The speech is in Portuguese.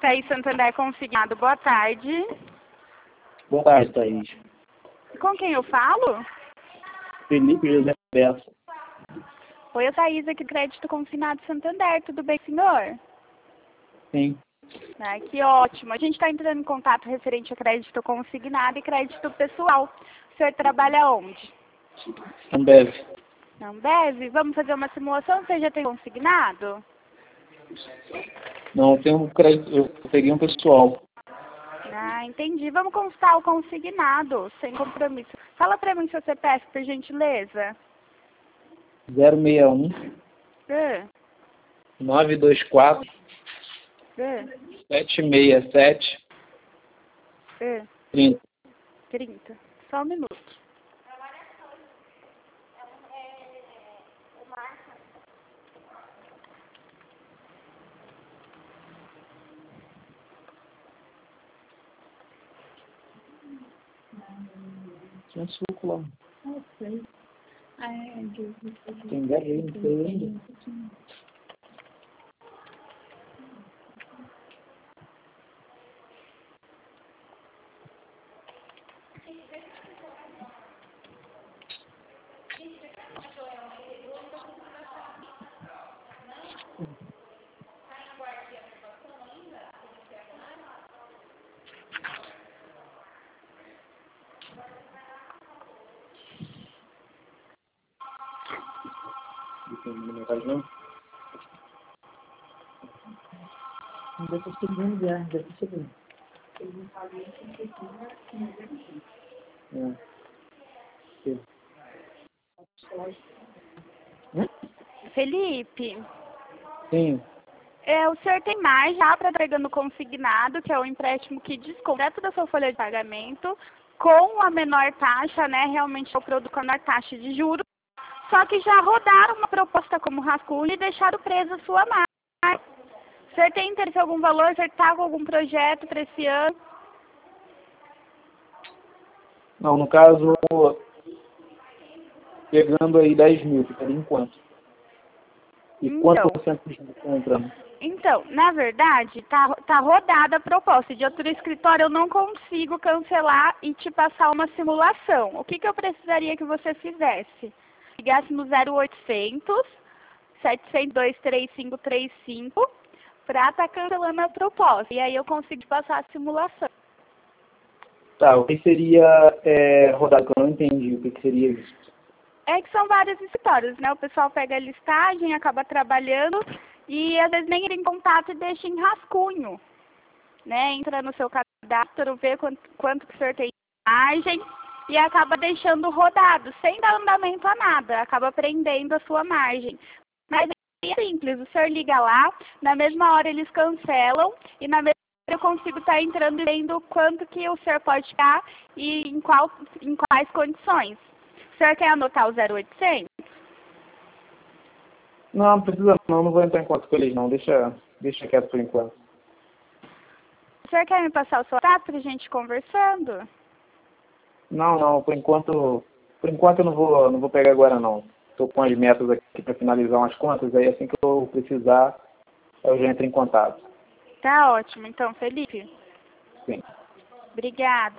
Thaís Santander Consignado, boa tarde. Boa tarde, Thaís. Com quem eu falo? Felipe José Bessa. Oi, a Thaís aqui do Crédito Consignado Santander, tudo bem, senhor? Sim. Ah, que ótimo. A gente está entrando em contato referente a crédito consignado e crédito pessoal. O senhor trabalha onde? Ambev. Não deve? Vamos fazer uma simulação? Você já tem consignado? Não, eu tenho um crédito, eu peguei um pessoal. Ah, entendi. Vamos constar o consignado, sem compromisso. Fala para mim seu CPF, por gentileza. 061 Ah, 924 ah, 767 ah. 30. 30. Só um minuto. Tinha suco lá. Sei. Tem 10 aí, não sei ainda. Não deve ter segundo já, deve ter segundo. Felipe, Sim. o senhor tem mais já para entregando consignado, que é o empréstimo que desconta da sua folha de pagamento, com a menor taxa, né? Realmente é o produto com a menor taxa de juros. Só que já rodaram uma proposta como rascunho e deixaram presa a sua marca. O senhor tem interesse em algum valor? O senhor está com algum projeto para esse ano? Não, no caso, pegando aí 10 mil, ficaria em quanto? E quanto por cento de juros estão entrando? Então, na verdade, tá rodada a proposta. De outro escritório, eu não consigo cancelar e te passar uma simulação. O que eu precisaria que você fizesse? Ligasse no 0800 702 3535 para estar cancelando a proposta. E aí eu consigo te passar a simulação. Tá, o que seria rodado? Que eu não entendi o que seria isso. É que são vários escritórios, né? O pessoal pega a listagem, acaba trabalhando e às vezes nem entra em contato e deixa em rascunho, né? Entra no seu cadastro, vê quanto que o senhor tem de margem e acaba deixando rodado, sem dar andamento a nada, acaba prendendo a sua margem. Mas é simples, o senhor liga lá, na mesma hora eles cancelam e na mesma hora eu consigo estar entrando e vendo quanto que o senhor pode ficar e em quais condições. O senhor quer anotar o 0800? Não precisa não vou entrar em contato com eles não, deixa quieto por enquanto. O senhor quer me passar o seu WhatsApp para a gente conversando? Não, por enquanto eu não vou pegar agora não. Estou com as metas aqui para finalizar umas contas, aí assim que eu precisar, eu já entro em contato. Tá ótimo, então, Felipe. Sim. Obrigada.